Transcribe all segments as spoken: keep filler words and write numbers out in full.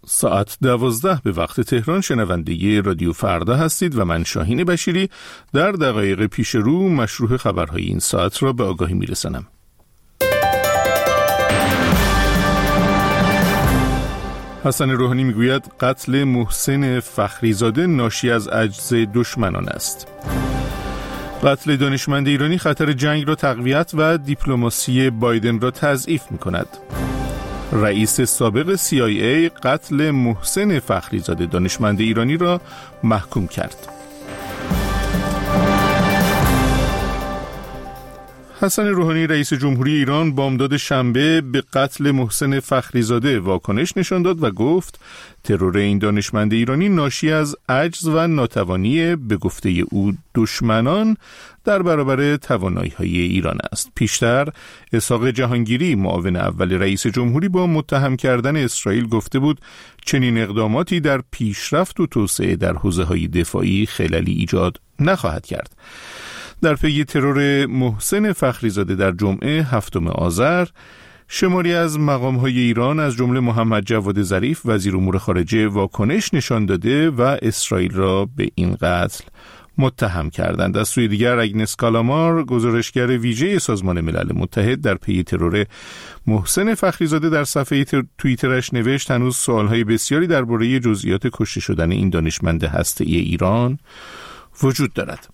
ساعت دوازده به وقت تهران شنونده رادیو فردا هستید و من شاهین بشیری در دقایق پیش رو مشروع خبرهای این ساعت را به آگاهی میرسانم. حسن روحانی میگوید قتل محسن فخریزاده ناشی از عجز دشمنان است. قتل دانشمند ایرانی خطر جنگ را تقویت و دیپلماسی بایدن را تضعیف می‌کند. رئیس سابق سی آی ای قتل محسن فخریزاده دانشمند ایرانی را محکوم کرد. حسن روحانی رئیس جمهوری ایران بامداد شنبه به قتل محسن فخریزاده واکنش نشان داد و گفت ترور این دانشمند ایرانی ناشی از عجز و ناتوانی به گفته او دشمنان در برابر توانایی‌های ایران است. پیشتر اسحاق جهانگیری معاون اول رئیس جمهوری با متهم کردن اسرائیل گفته بود چنین اقداماتی در پیشرفت و توسعه در حوزه‌های دفاعی خللی ایجاد نخواهد کرد. در پی ترور محسن فخریزاده در جمعه هفتم آذر شماری از مقام‌های ایران از جمله محمد جواد ظریف وزیر امور خارجه واکنش نشان داده و اسرائیل را به این قتل متهم کردند. از سوی دیگر اگنس کالامار گزارشگر ویژه سازمان ملل متحد در پی ترور محسن فخریزاده در صفحه توییترش نوشت هنوز سوالهای بسیاری درباره جزئیات کشته شدن این دانشمند هسته‌ای ایران وجود دارد.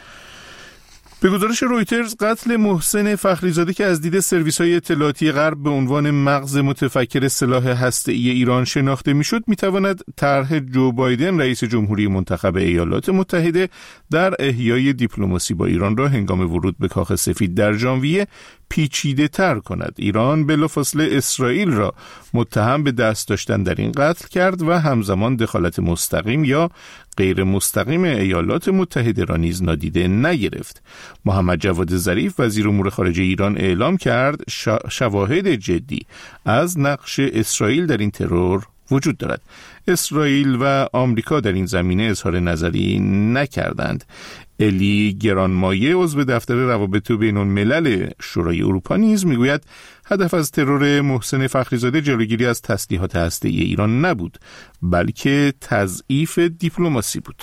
به گزارش رویترز قتل محسن فخریزاده که از دید سرویس‌های اطلاعاتی غرب به عنوان مغز متفکر سلاح هسته‌ای ایران شناخته می‌شد می‌تواند طرح جو بایدن رئیس جمهوری منتخب ایالات متحده در احیای دیپلماسی با ایران را هنگام ورود به کاخ سفید در ژانویه پیچیده تر کند. ایران بلافاصله اسرائیل را متهم به دست داشتن در این قتل کرد و همزمان دخالت مستقیم یا غیر مستقیم ایالات متحده را نیز نادیده نگرفت. محمد جواد ظریف وزیر امور خارجه ایران اعلام کرد شواهد جدی از نقش اسرائیل در این ترور وجود دارد. اسرائیل و آمریکا در این زمینه اظهار نظری نکردند. الی گرانمایه عضو دفتر روابط بین الملل شورای اروپا نیز میگوید هدف از ترور محسن فخریزاده جلوگیری از تسلیحات هسته‌ای ایران نبود بلکه تضعیف دیپلماسی بود.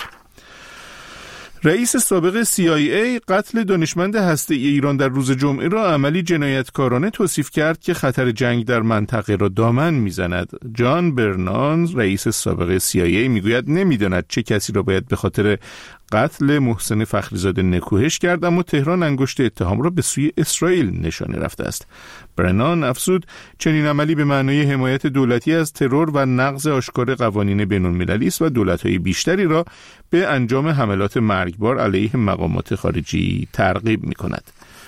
رئیس سابق سی آی ای قتل دانشمند هسته‌ای ایران در روز جمعه را عملی جنایتکارانه توصیف کرد که خطر جنگ در منطقه را دامن میزند. جان برنان رئیس سابق سی آی ای میگوید نمیداند چه کسی را باید به خاطر قتل محسن فخریزاده نکوهش کرد، اما تهران انگشت اتهام را به سوی اسرائیل نشانه رفته است. برنان افزود چنین عملی به معنای حمایت دولتی از ترور و نقض آشکار قوانین بین‌المللی است و دولت‌های بیشتری را به انجام حملات مرگبار علیه مقامات خارجی ترغیب می‌کند.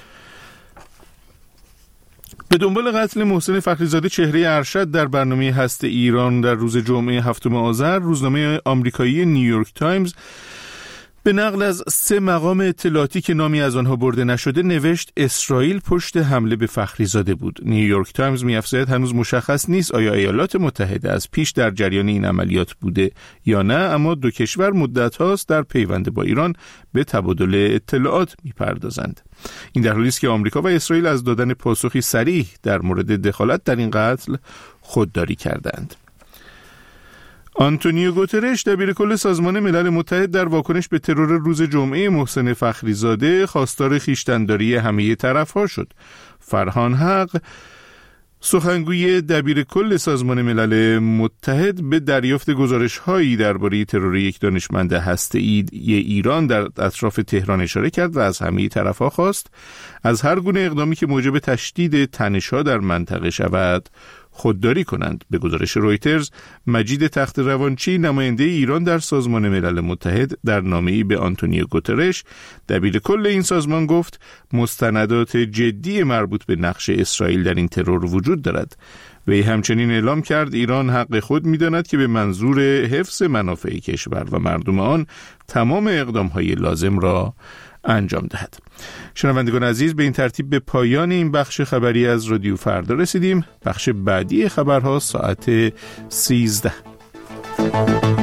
به دنبال قتل محسن فخریزاده چهره ارشد در برنامه هسته ایران در روز جمعه هفتم آذر روزنامه آمریکایی نیویورک تایمز به نقل از سه مقام اطلاعاتی که نامی از آنها برده نشده نوشت اسرائیل پشت حمله به فخریزاده بود. نیویورک تایمز می‌افزاید هنوز مشخص نیست آیا ایالات متحده از پیش در جریان این عملیات بوده یا نه، اما دو کشور مدت هاست در پیوند با ایران به تبادل اطلاعات می‌پردازند. این در حالی است که آمریکا و اسرائیل از دادن پاسخی صریح در مورد دخالت در این قتل خودداری کردند. آنتونیو گوترش دبیرکل سازمان ملل متحد در واکنش به ترور روز جمعه محسن فخریزاده خواستار خویشتن‌داری همه طرف‌ها شد. فرهان حق سخنگوی دبیرکل سازمان ملل متحد به دریافت گزارش‌هایی درباره ترور یک دانشمند هسته‌ای ایران در اطراف تهران اشاره کرد و از همه طرف‌ها خواست از هر گونه اقدامی که موجب تشدید تنش‌ها در منطقه شود خودداری کنند. به گزارش رویترز مجید تخت روانچی نماینده ایران در سازمان ملل متحد در نامه‌ای به آنتونیو گوترش دبیرکل این سازمان گفت مستندات جدی مربوط به نقش اسرائیل در این ترور وجود دارد. وی همچنین اعلام کرد ایران حق خود می‌داند که به منظور حفظ منافع کشور و مردم آن تمام اقدام‌های لازم را انجام دهد. شنوندگان عزیز، به این ترتیب به پایان این بخش خبری از رادیو فردا رسیدیم. بخش بعدی خبرها ساعت سیزده.